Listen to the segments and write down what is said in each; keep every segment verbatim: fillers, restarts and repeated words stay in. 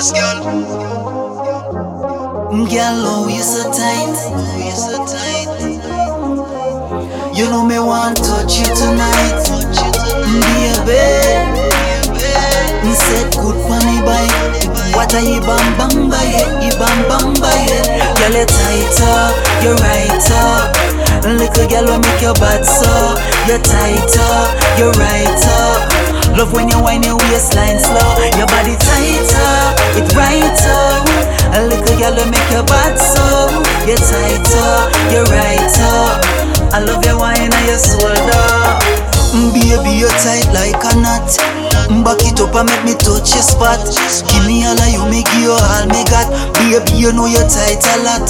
Yes, girl. Girl, oh, you so tight. You so tight. You know me want touch you tonight. Touch you tonight. Baby, Baby. me said good funny boy. What are you bam bam by it? You bam bam by it. Girl, you tighter, you righter. Little girl will make your bad so. You tighter, you righter. Love when you whine your waistline slow. Your body tighter, it righter. A little girl will make your bad so. You tighter, you righter. I love your wine and your shoulder. Baby, you're tight like a knot. Back it up and make me touch your spot. Give me all of you, me give you all me got. Baby, you know you're tight a lot.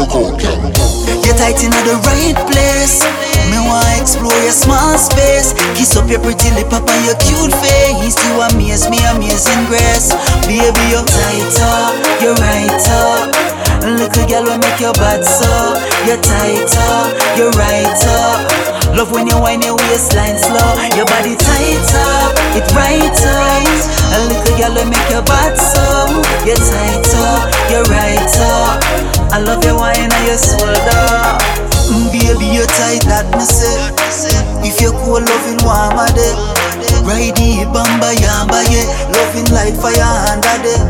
You're tight in the right place. Me wanna explore your small space. Kiss up your pretty lip up and your cute face. You amaze me, amazing grace. Baby, you're tighter, you're righter. Little girl will make your bad so. You're tighter, you're righter. Love when you whine your waistline slow. Your body tighter, it righter. A little girl will make your bad so. You're tighter, you're righter. I love your wine and your shoulder. Baby, you're tight, that me say. If you're cold, loving warm a day. Ride the bamba yamba, yeah. Loving like fire under day.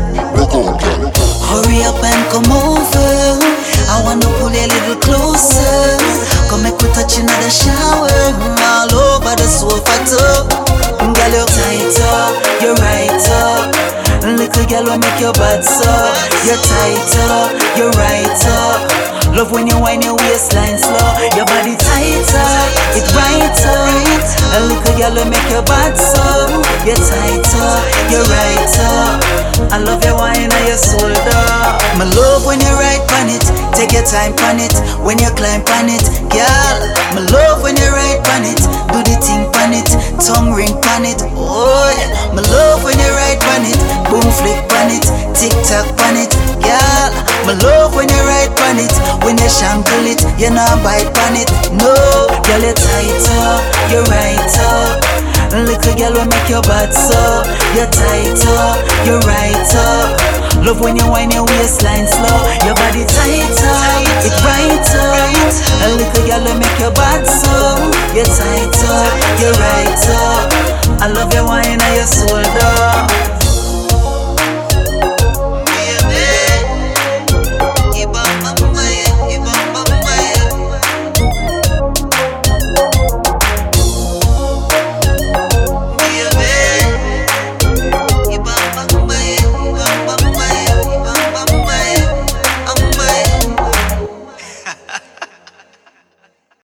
Hurry up and come over. I wanna pull you a little closer. Come make we touch in the shower. All over the sofa too. Girl, you're tighter, you're righter. Little girl will make your bad so. You're tighter, you're righter. Love when you whine your waistline slow. Your body tighter, it righter. A little girl will make your bad so. You're tighter, you're righter. I love your wine and your shoulder. My love when you ride on it. Take your time on it. When you climb on it, girl. My love when you ride on it. Do the thing on it. Tongue ring on it. Oh yeah. My love when you ride on it. Boom flick on it. Tick tock on it, girl. My love when you ride on it. When you shankle it, you not bite on it. No, girl, you're tighter, you're righter. Little girl will make your bad so. You're tighter, you're righter. Love when you whine your waistline slow. Your body tighter, it righter. A little girl will make your bad so. You're tighter, you're righter. I love your wine and your shoulder.